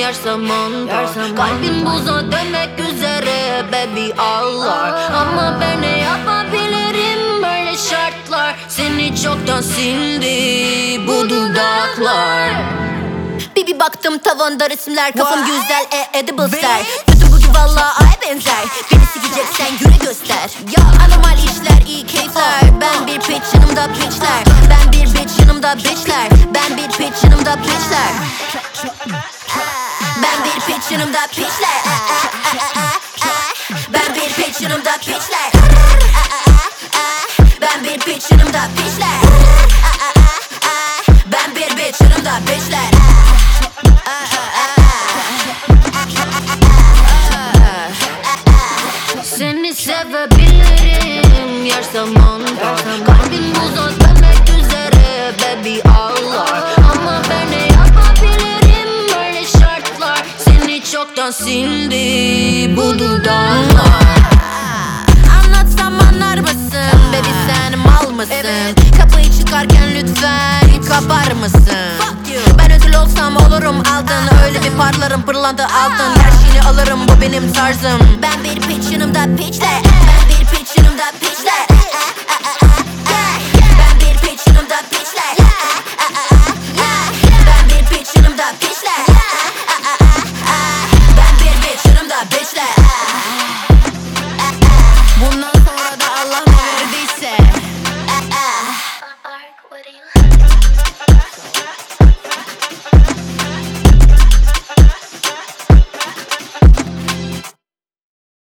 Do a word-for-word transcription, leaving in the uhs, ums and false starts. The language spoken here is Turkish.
yer zamanda. Kalbim buza dönmek üzere baby ağlar. Ama ben ne yapabilirim böyle şartlar. Seni çoktan sildi bu dudaklar. Bir bir baktım tavanda resimler, kafam güzel e edibles'ler. Bütün bugün valla ay benzer. Beni sikeceksen yüre göster. Ya anormal işler iyi keyifler. Ben bir pitch yanımda pitchler. Ben bir bitch yanımda bitchler. Ben bir pitch yanımda pitchler. Ben bir pitch yanımda pitchler. Ben bir pitch yanımda pitchler. Ben bir pitch yanımda pitchler. Ben bir bitch yanımda bitchler. Seni sevebilirim yer zamanda. Kalbim buza dönmek üzere baby ağlar. Ama ben ne yapabilirim böyle şartlar. Seni çoktan sildi bu dudaklar. Anlatsam anlar mısın baby sen mal mısın? Evet. Kapıyı çıkarken lütfen kapar mısın? Ben ödül olsam olurum aldın. Öyle bir parlarım pırlanta altın. Her şeyini alırım bu benim tarzım. Ben bir pitch yanımda pitchler. Ben bir pitch yanımda pitchler.